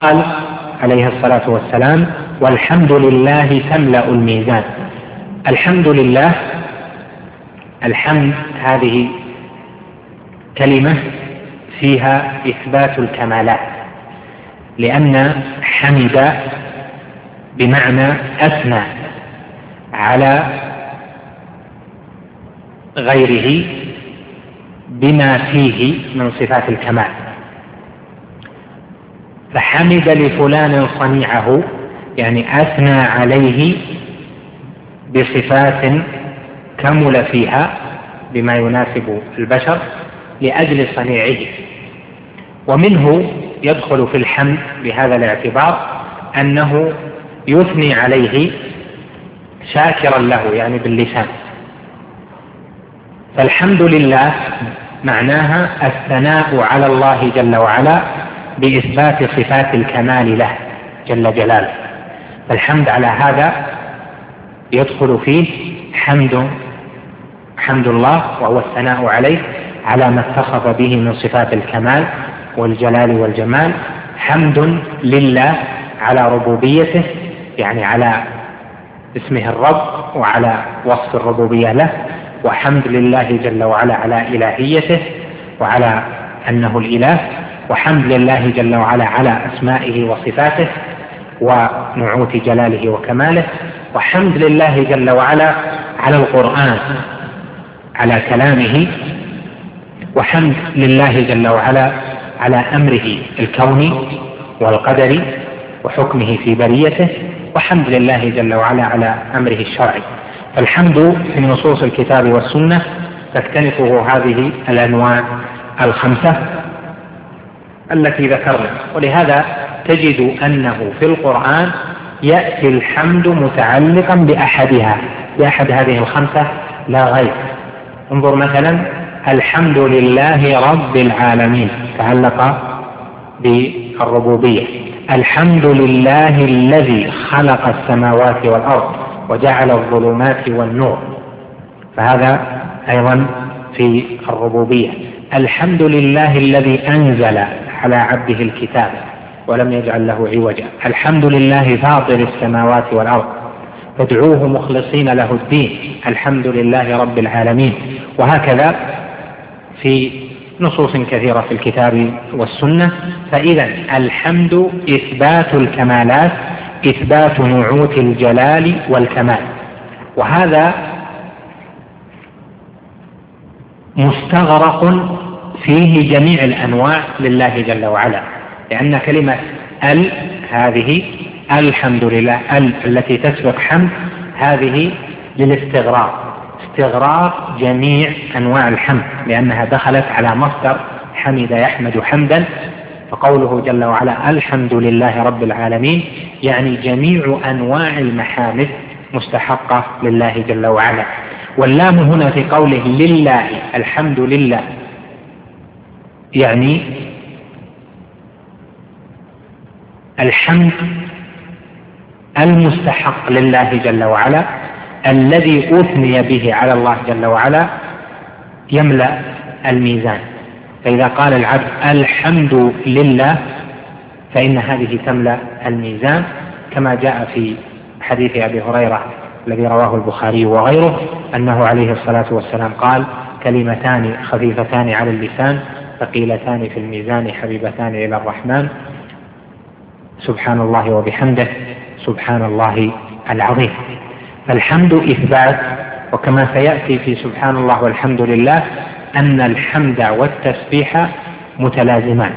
قال عليه الصلاة والسلام: والحمد لله تملأ الميزان. الحمد لله، الحمد هذه كلمة فيها إثبات الكمالات، لأن حمد بمعنى أثنى على غيره بما فيه من صفات الكمال، فحمد لفلان صنيعه، يعني أثنى عليه بصفات كمل فيها بما يناسب البشر لأجل صنيعه. ومنه يدخل في الحمد بهذا الاعتبار أنه يثني عليه شاكرا له، يعني باللسان. فالحمد لله معناها الثناء على الله جل وعلا بإثبات صفات الكمال له جل جلاله. فالحمد على هذا يدخل فيه حمد الله، وهو الثناء عليه على ما اتصف به من صفات الكمال والجلال والجمال. حمد لله على ربوبيته، يعني على اسمه الرب وعلى وصف الربوبية له. وحمد لله جل وعلا على إلهيته وعلى أنه الإله. وحمد لله جل وعلا على أسمائه وصفاته ونعوت جلاله وكماله. وحمد لله جل وعلا على القرآن، على كلامه. وحمد لله جل وعلا على أمره الكوني والقدري وحكمه في بريته. وحمد لله جل وعلا على أمره الشرعي. فالحمد في نصوص الكتاب والسنة تكتنفه هذه الأنواع الخمسة التي ذكرنا. ولهذا تجد أنه في القرآن يأتي الحمد متعلقا بأحد هذه الخمسة لا غير. انظر مثلا: الحمد لله رب العالمين، تعلق بالربوبية. الحمد لله الذي خلق السماوات والأرض وجعل الظلمات والنور، فهذا أيضا في الربوبية. الحمد لله الذي أنزل على عبده الكتاب ولم يجعل له عوجا. الحمد لله فاطر السماوات والأرض فادعوه مخلصين له الدين. الحمد لله رب العالمين. وهكذا في نصوص كثيرة في الكتاب والسنة. فإذا الحمد إثبات الكمالات، إثبات نعوت الجلال والكمال، وهذا مستغرق فيه جميع الأنواع لله جل وعلا، لأن كلمة هذه الحمد لله التي تسبق حمد هذه للاستغراق، استغراق جميع أنواع الحمد، لأنها دخلت على مصدر حمد يحمد حمدا. فقوله جل وعلا الحمد لله رب العالمين يعني جميع أنواع المحامد مستحقة لله جل وعلا. واللام هنا في قوله لله الحمد لله يعني الحمد المستحق لله جل وعلا الذي أثني به على الله جل وعلا يملأ الميزان. فإذا قال العبد الحمد لله فإن هذه تملأ الميزان، كما جاء في حديث أبي هريرة الذي رواه البخاري وغيره أنه عليه الصلاة والسلام قال: كلمتان خفيفتان على اللسان ثقيلتان في الميزان حبيبتان إلى الرحمن، سبحان الله وبحمده سبحان الله العظيم. فالحمد إثبات، وكما سيأتي في سبحان الله والحمد لله أن الحمد والتسبيح متلازمان.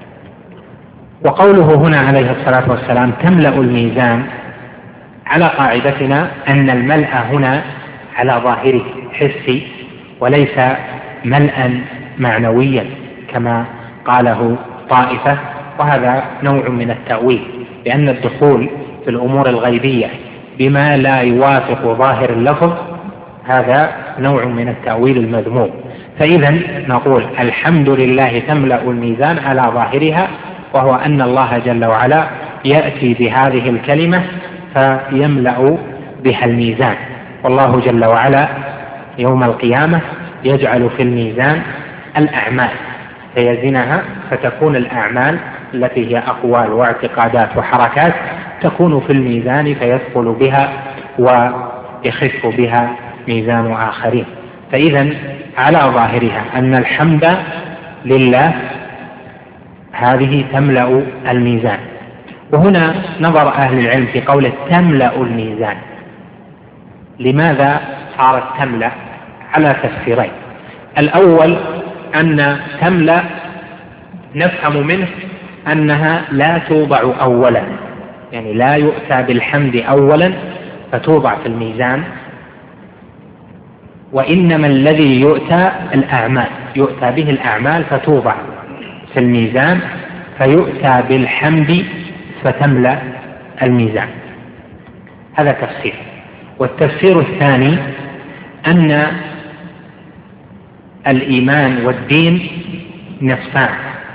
وقوله هنا عليه الصلاة والسلام تملأ الميزان، على قاعدتنا أن الملء هنا على ظاهره حسي وليس ملءا معنويا كما قاله طائفة، وهذا نوع من التأويل، لأن الدخول في الأمور الغيبية بما لا يوافق ظاهر اللفظ هذا نوع من التأويل المذموم. فإذا نقول الحمد لله تملأ الميزان على ظاهرها، وهو أن الله جل وعلا يأتي بهذه الكلمة فيملأ بها الميزان. والله جل وعلا يوم القيامة يجعل في الميزان الأعمال فيزنها فتكون الأعمال التي هي أقوال واعتقادات وحركات تكون في الميزان فيثقل بها ويخف بها ميزان آخرين. فإذا على ظاهرها أن الحمد لله هذه تملأ الميزان. وهنا نظر أهل العلم في قوله تملأ الميزان، لماذا صارت تملأ؟ على تفسيرين. الأول أن تملأ نفهم منه أنها لا توضع أولا، يعني لا يؤتى بالحمد أولا فتوضع في الميزان، وإنما الذي يؤتى الأعمال، يؤتى به الأعمال فتوضع في الميزان، فيؤتى بالحمد فتملأ الميزان. هذا تفسير. والتفسير الثاني أن الإيمان والدين نصفان،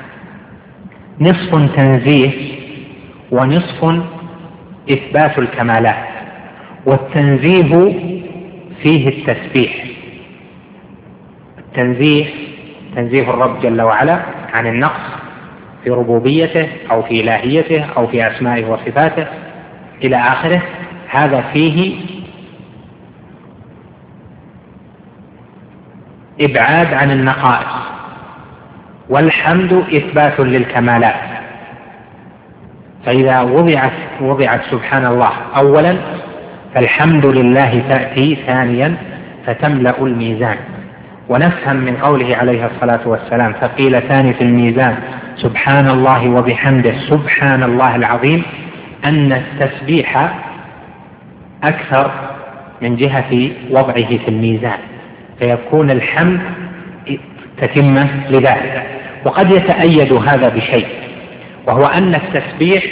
نصف تنزيه ونصف إثبات الكمالات. والتنزيه فيه التسبيح، التنزيه تنزيه الرب جل وعلا عن النقص في ربوبيته أو في إلهيته أو في أسمائه وصفاته إلى آخره، هذا فيه إبعاد عن النقائص. والحمد إثبات للكمالات، فإذا وضعت سبحان الله أولا فالحمد لله تأتي ثانيا فتملأ الميزان. ونفهم من قوله عليه الصلاة والسلام ثقيلتان في الميزان سبحان الله وبحمده سبحان الله العظيم، أن التسبيح أكثر من جهة وضعه في الميزان، فيكون الحمد تتمة لذلك. وقد يتأيد هذا بشيء، وهو أن التسبيح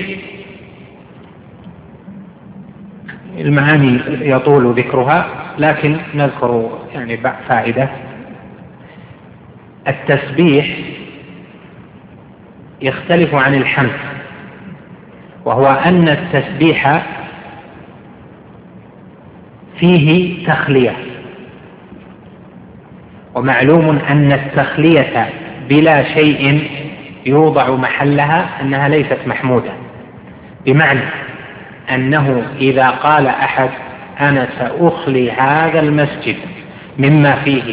المعاني يطول ذكرها، لكن نذكر يعني فائدة. التسبيح يختلف عن الحمد، وهو أن التسبيح فيه تخلية، ومعلوم أن التخلية بلا شيء يوضع محلها أنها ليست محمودة، بمعنى أنه إذا قال أحد أنا سأخلي هذا المسجد مما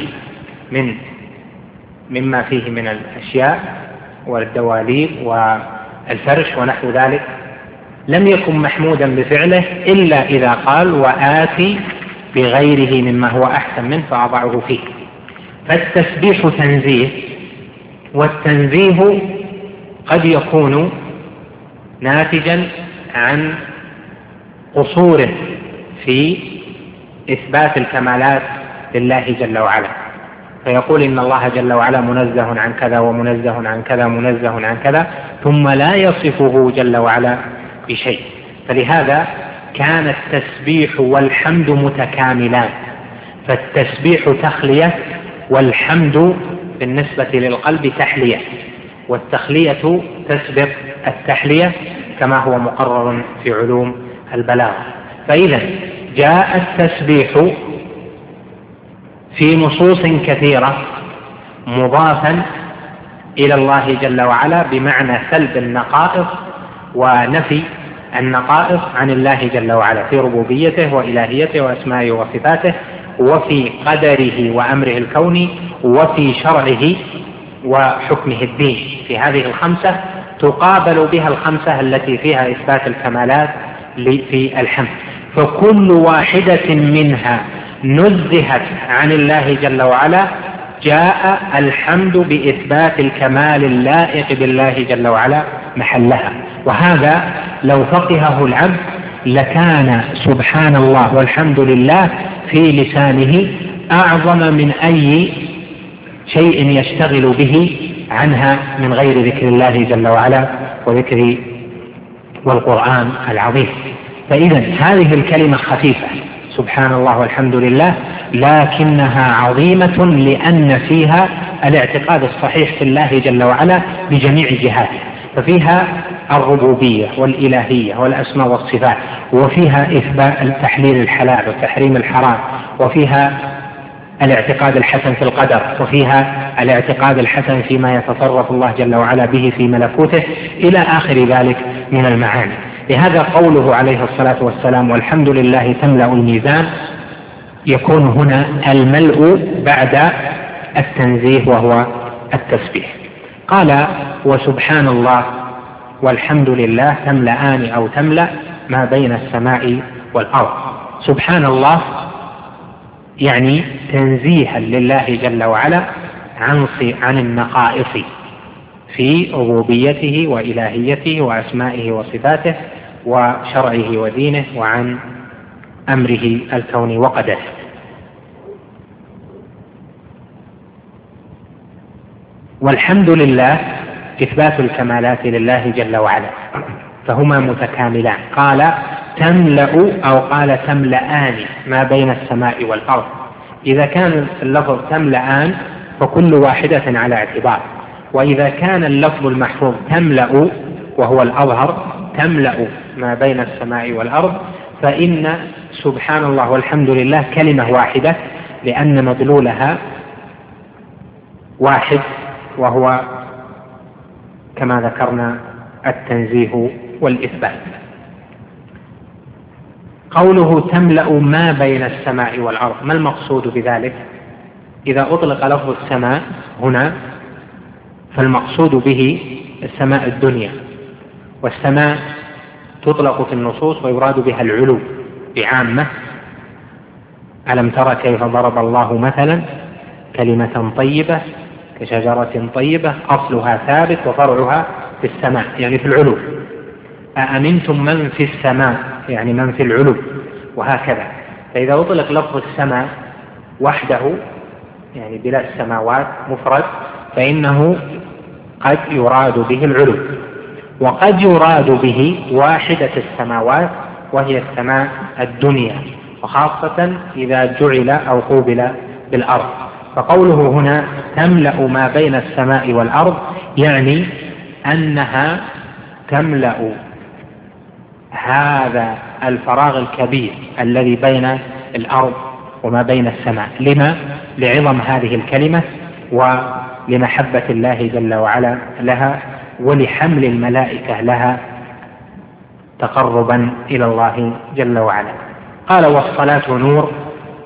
فيه من الأشياء والدواليب والفرش ونحو ذلك، لم يكن محمودا بفعله إلا إذا قال وآتي بغيره مما هو أحسن منه فأضعه فيه. فالتسبيح تنزيه، والتنزيه قد يكون ناتجا عن قصور في إثبات الكمالات لله جل وعلا، فيقول إن الله جل وعلا منزه عن كذا ومنزه عن كذا منزه عن كذا، ثم لا يصفه جل وعلا بشيء. فلهذا كان التسبيح والحمد متكاملان، فالتسبيح تخلية والحمد بالنسبة للقلب تحلية، والتخلية تسبق التحلية كما هو مقرر في علوم البلاغة. فإذا جاء التسبيح في نصوص كثيرة مضافا إلى الله جل وعلا بمعنى سلب النقائص ونفي النقائص عن الله جل وعلا في ربوبيته وإلهيته وأسمائه وصفاته، وفي قدره وأمره الكوني، وفي شرعه وحكمه الدين. في هذه الخمسة تقابل بها الخمسة التي فيها إثبات الكمالات في الحمد، فكل واحدة منها نزهت عن الله جل وعلا جاء الحمد بإثبات الكمال اللائق بالله جل وعلا محلها. وهذا لو فقهه العبد لكان سبحان الله والحمد لله في لسانه أعظم من أي شيء يشتغل به عنها من غير ذكر الله جل وعلا وذكر والقرآن العظيم. فإذا هذه الكلمة خفيفة سبحان الله والحمد لله، لكنها عظيمة لأن فيها الاعتقاد الصحيح في الله جل وعلا بجميع جهاته، ففيها الربوبية والإلهية والأسماء والصفات، وفيها إثبات تحليل الحلال وتحريم الحرام، وفيها الاعتقاد الحسن في القدر، وفيها الاعتقاد الحسن فيما يتصرف الله جل وعلا به في ملكوته، إلى آخر ذلك من المعاني. لهذا قوله عليه الصلاة والسلام والحمد لله تملأ الميزان، يكون هنا الملء بعد التنزيه وهو التسبيح. قال وسبحان الله والحمد لله تملأان أو تملأ ما بين السماء والأرض. سبحان الله يعني تنزيها لله جل وعلا عن النقائص في ربوبيته وإلهيته وأسمائه وصفاته وشرعه ودينه وعن أمره الكوني وقدره. والحمد لله إثبات الكمالات لله جل وعلا، فهما متكاملان. قال تملأ أو قال تملأان ما بين السماء والأرض. إذا كان اللفظ تملأان فكل واحدة على اعتبار، وإذا كان اللفظ المحفوظ تملأ وهو الأظهر تملأ ما بين السماء والأرض، فإن سبحان الله والحمد لله كلمة واحدة، لأن مدلولها واحد، وهو كما ذكرنا التنزيه والإثبات. قوله تملأ ما بين السماء والأرض، ما المقصود بذلك؟ إذا أطلق لفظ السماء هنا فالمقصود به السماء الدنيا، والسماء تطلق في النصوص ويراد بها العلو بعامة. ألم ترى كيف ضرب الله مثلا كلمة طيبة كشجرة طيبة أصلها ثابت وفرعها في السماء، يعني في العلو. أأمنتم من في السماء، يعني من في العلو، وهكذا. فإذا أطلق لفظ السماء وحده يعني بلا السماوات مفرد، فإنه قد يراد به العلو، وقد يراد به واحدة السماوات وهي السماء الدنيا، وخاصة إذا جعل أو قوبل بالأرض. فقوله هنا تملأ ما بين السماء والأرض يعني أنها تملأ هذا الفراغ الكبير الذي بين الأرض وما بين السماء. لما؟ لعظم هذه الكلمة ولمحبة الله جل وعلا لها، ولحمل الملائكة لها تقربا إلى الله جل وعلا. قال والصلاة نور